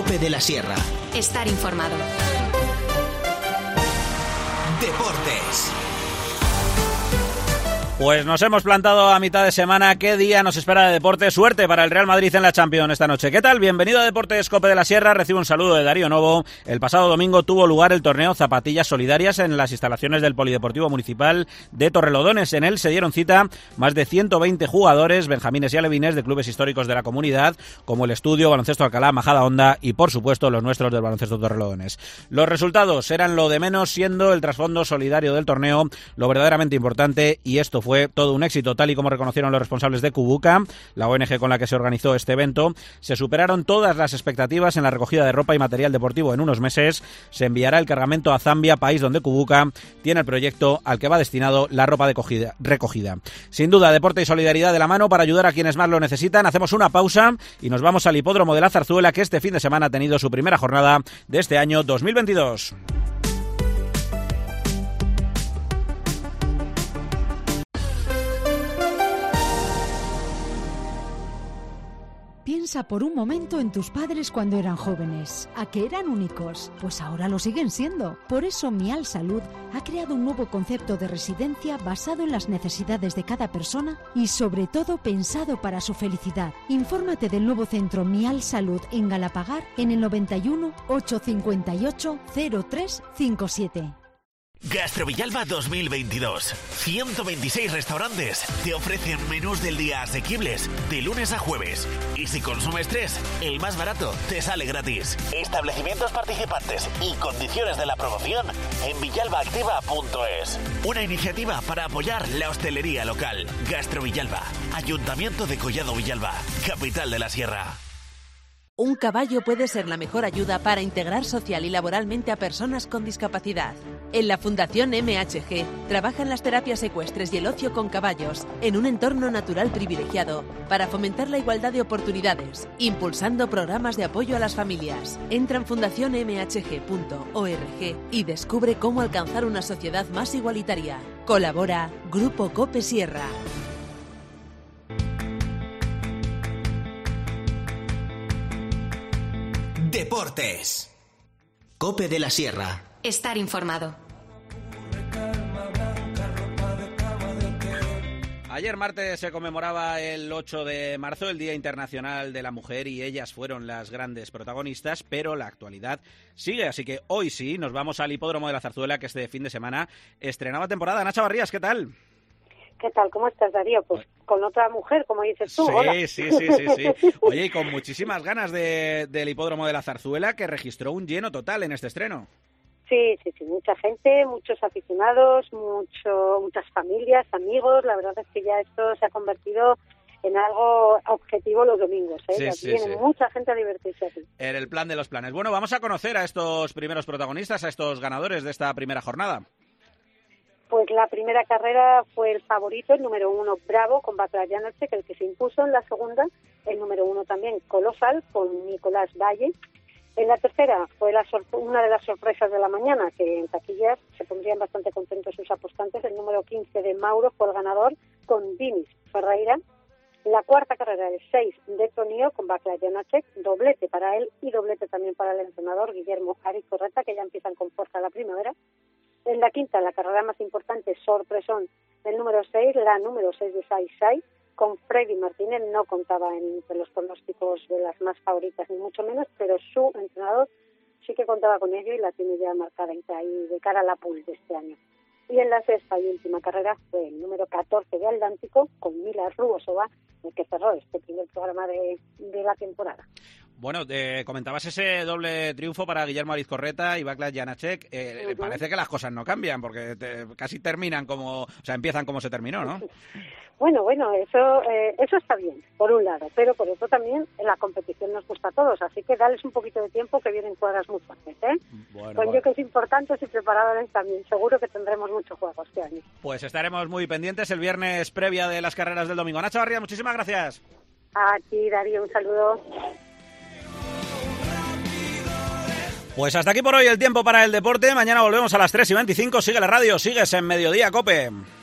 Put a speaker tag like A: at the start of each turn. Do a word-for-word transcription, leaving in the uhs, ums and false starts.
A: COPE de la Sierra.
B: Estar informado.
A: Deportes.
C: Pues nos hemos plantado a mitad de semana. ¿Qué día nos espera de deporte? Suerte para el Real Madrid en la Champions esta noche. ¿Qué tal? Bienvenido a Deportes COPE de la Sierra. Recibo un saludo de Darío Novo. El pasado domingo tuvo lugar el torneo Zapatillas Solidarias en las instalaciones del Polideportivo Municipal de Torrelodones. En él se dieron cita más de ciento veinte jugadores, benjamines y alevines de clubes históricos de la comunidad, como el Estudio, Baloncesto Alcalá, Majada Honda y, por supuesto, los nuestros del Baloncesto Torrelodones. Los resultados eran lo de menos, siendo el trasfondo solidario del torneo lo verdaderamente importante, y esto fue Fue todo un éxito, tal y como reconocieron los responsables de Kubuka, la O N G con la que se organizó este evento. Se superaron todas las expectativas en la recogida de ropa y material deportivo. En unos meses se enviará el cargamento a Zambia, país donde Kubuka tiene el proyecto al que va destinado la ropa de cogida, recogida. Sin duda, deporte y solidaridad de la mano para ayudar a quienes más lo necesitan. Hacemos una pausa y nos vamos al Hipódromo de la Zarzuela, que este fin de semana ha tenido su primera jornada de este año dos mil veintidós.
D: Piensa por un momento en tus padres cuando eran jóvenes. ¿A que eran únicos? Pues ahora lo siguen siendo. Por eso Mial Salud ha creado un nuevo concepto de residencia basado en las necesidades de cada persona y sobre todo pensado para su felicidad. Infórmate del nuevo centro Mial Salud en Galapagar en el noventa y uno, ochocientos cincuenta y ocho, cero tres cincuenta y siete.
E: Gastro Villalba dos mil veintidós. ciento veintiséis restaurantes te ofrecen menús del día asequibles de lunes a jueves. Y si consumes tres, el más barato te sale gratis. Establecimientos participantes y condiciones de la promoción en villalba activa punto es. Una iniciativa para apoyar la hostelería local. Gastro Villalba, Ayuntamiento de Collado Villalba, capital de la Sierra.
F: Un caballo puede ser la mejor ayuda para integrar social y laboralmente a personas con discapacidad. En la Fundación M H G trabajan las terapias ecuestres y el ocio con caballos en un entorno natural privilegiado para fomentar la igualdad de oportunidades, impulsando programas de apoyo a las familias. Entra en fundación m h g punto org y descubre cómo alcanzar una sociedad más igualitaria. Colabora Grupo COPE Sierra.
A: Deportes. COPE de la Sierra.
B: Estar informado.
C: Ayer martes se conmemoraba el ocho de marzo, el Día Internacional de la Mujer, y ellas fueron las grandes protagonistas, pero la actualidad sigue, así que hoy sí nos vamos al Hipódromo de la Zarzuela, que este fin de semana estrenaba temporada. Nacha Barrías, ¿qué tal?
G: ¿Qué tal? ¿Cómo estás, Darío? Pues con otra mujer, como dices tú.
C: Sí,
G: Hola.
C: sí, sí, sí, sí. Oye, y con muchísimas ganas de, del Hipódromo de la Zarzuela, que registró un lleno total en este estreno.
G: Sí, sí, sí, mucha gente, muchos aficionados, mucho, muchas familias, amigos. La verdad es que ya esto se ha convertido en algo objetivo los domingos, ¿eh?
C: Sí, sí,
G: viene
C: sí.
G: mucha gente a divertirse aquí.
C: En el plan de los planes. Bueno, vamos a conocer a estos primeros protagonistas, a estos ganadores de esta primera jornada.
G: Pues la primera carrera fue el favorito, el número uno, Bravo, con Baclash Janacek, el que se impuso. En la segunda, el número uno también, Colosal, con Nicolás Valle. En la tercera fue la sor- una de las sorpresas de la mañana, que en taquillas se pondrían bastante contentos sus apostantes. El número quince de Mauro fue el ganador, con Dinis Ferreira. La cuarta carrera, el seis de Tonío, con Baclash Janacek, doblete para él y doblete también para el entrenador Guillermo Ari Correta, que ya empiezan con fuerza la primavera. En la quinta, la carrera más importante, sorpresón, el número seis, la número seis de Sai Sai, con Freddy Martínez. No contaba entre los pronósticos de las más favoritas, ni mucho menos, pero su entrenador sí que contaba con ello y la tiene ya marcada ahí de cara a la pool de este año. Y en la sexta y última carrera fue el número catorce de Atlántico, con Mila Rubosova, el que cerró este primer programa de, de la temporada.
C: Bueno, eh, comentabas ese doble triunfo para Guillermo Ariz Correta y Baclash Janacek. Eh, uh-huh. Parece que las cosas no cambian, porque te, casi terminan como, o sea, empiezan como se terminó, ¿no?
G: Bueno, bueno, eso eh, eso está bien, por un lado, pero por otro también la competición nos gusta a todos, así que dales un poquito de tiempo, que vienen cuadras muy fuertes, ¿eh?
C: Bueno,
G: Con
C: bueno.
G: yo que es importante y preparadores también, seguro que tendremos mucho juego este año.
C: Pues estaremos muy pendientes el viernes previa de las carreras del domingo. Nacha Barría, muchísimas gracias.
G: A ti, Darío, un saludo.
C: Pues hasta aquí por hoy el tiempo para el deporte. Mañana volvemos a las tres y veinticinco. Sigue la radio, sigues en Mediodía COPE.